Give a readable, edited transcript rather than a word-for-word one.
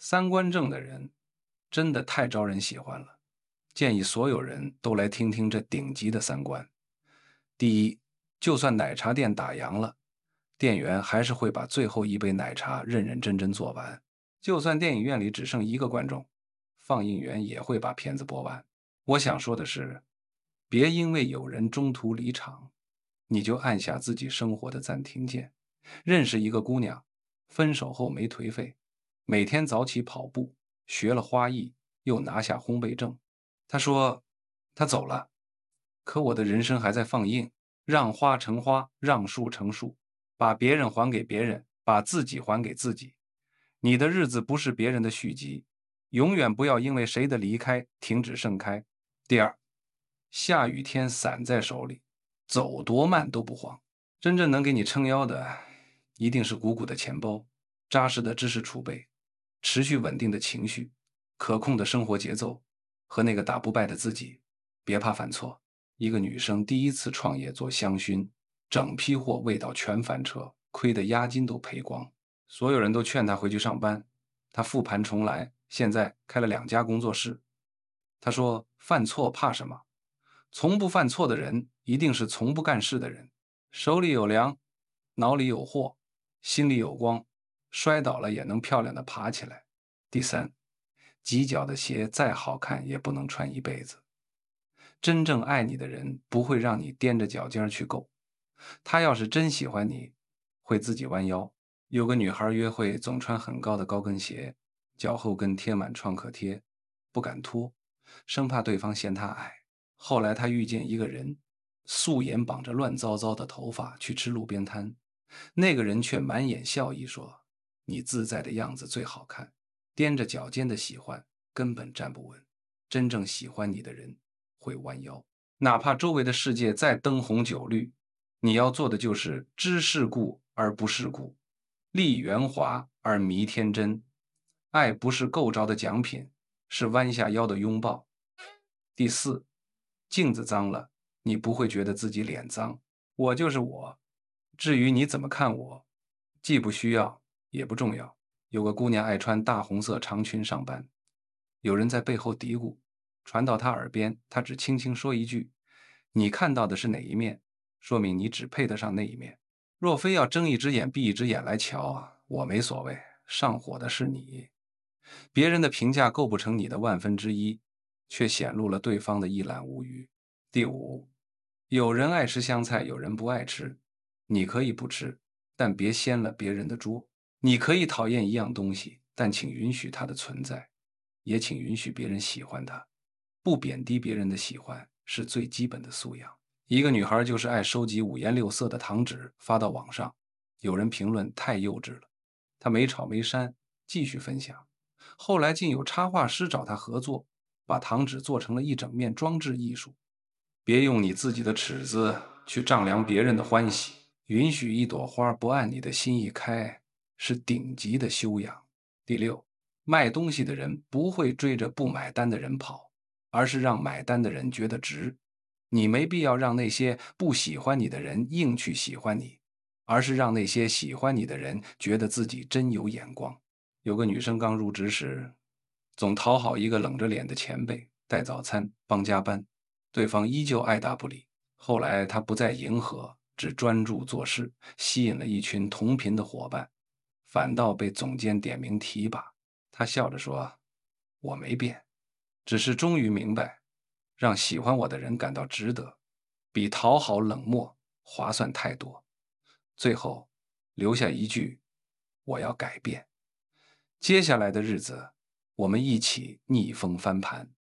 三观正的人真的太招人喜欢了，建议所有人都来听听这顶级的三观。第一，就算奶茶店打烊了，店员还是会把最后一杯奶茶认认真真做完。就算电影院里只剩一个观众，放映员也会把片子播完。我想说的是，别因为有人中途离场，你就按下自己生活的暂停键。认识一个姑娘，分手后没颓废，每天早起跑步，学了花艺，又拿下烘焙证。她说她走了，可我的人生还在放映，让花成花，让树成树，把别人还给别人，把自己还给自己。你的日子不是别人的续集，永远不要因为谁的离开停止盛开。第二，下雨天伞在手里，走多慢都不慌。真正能给你撑腰的，一定是鼓鼓的钱包、扎实的知识储备、持续稳定的情绪、可控的生活节奏和那个打不败的自己。别怕犯错。一个女生第一次创业做香薰，整批货味道全翻车，亏得押金都赔光。所有人都劝她回去上班，她复盘重来，现在开了2家工作室。她说：犯错怕什么？从不犯错的人，一定是从不干事的人。手里有粮，脑里有货，心里有光，摔倒了也能漂亮的爬起来。第三，挤脚的鞋再好看也不能穿一辈子。真正爱你的人不会让你踮着脚尖去够，他要是真喜欢你，会自己弯腰。有个女孩约会总穿很高的高跟鞋，脚后跟贴满创可贴，不敢脱，生怕对方嫌她矮。后来她遇见一个人，素颜绑着乱糟糟的头发去吃路边摊，那个人却满眼笑意说：你自在的样子最好看，踮着脚尖的喜欢根本站不稳，真正喜欢你的人会弯腰。哪怕周围的世界再灯红酒绿，你要做的就是知世故而不世故，立圆滑而迷天真。爱不是够着的奖品，是弯下腰的拥抱。第四，镜子脏了，你不会觉得自己脸脏。我就是我，至于你怎么看我，既不需要，也不重要。有个姑娘爱穿大红色长裙上班，有人在背后嘀咕，传到她耳边，她只轻轻说一句：你看到的是哪一面，说明你只配得上那一面。若非要睁一只眼闭一只眼来瞧，我没所谓，上火的是你。别人的评价构不成你的1/1000，却显露了对方的一览无余。第五，有人爱吃香菜，有人不爱吃，你可以不吃，但别掀了别人的桌。你可以讨厌一样东西，但请允许它的存在，也请允许别人喜欢它。不贬低别人的喜欢是最基本的素养。一个女孩就是爱收集五颜六色的糖纸发到网上，有人评论太幼稚了，她没吵没删，继续分享。后来竟有插画师找她合作，把糖纸做成了一整面装置艺术。别用你自己的尺子去丈量别人的欢喜，允许一朵花不按你的心意开，是顶级的修养。第六，卖东西的人不会追着不买单的人跑，而是让买单的人觉得值。你没必要让那些不喜欢你的人硬去喜欢你，而是让那些喜欢你的人觉得自己真有眼光。有个女生刚入职时，总讨好一个冷着脸的前辈，带早餐，帮加班，对方依旧爱答不理。后来她不再迎合，只专注做事，吸引了一群同频的伙伴，反倒被总监点名提拔。她笑着说：我没变，只是终于明白，让喜欢我的人感到值得，比讨好冷漠划算太多。最后留下一句：我要改变。接下来的日子，我们一起逆风翻盘。